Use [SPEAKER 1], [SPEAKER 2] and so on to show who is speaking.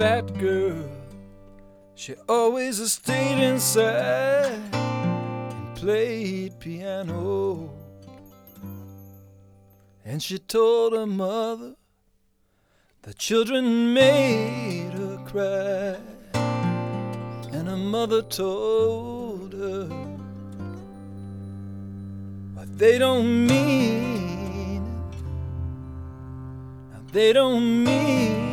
[SPEAKER 1] fat girl. She always stayed inside and played piano. And she told her mother the children made her cry. And her mother told her, but they don't mean it. They don't mean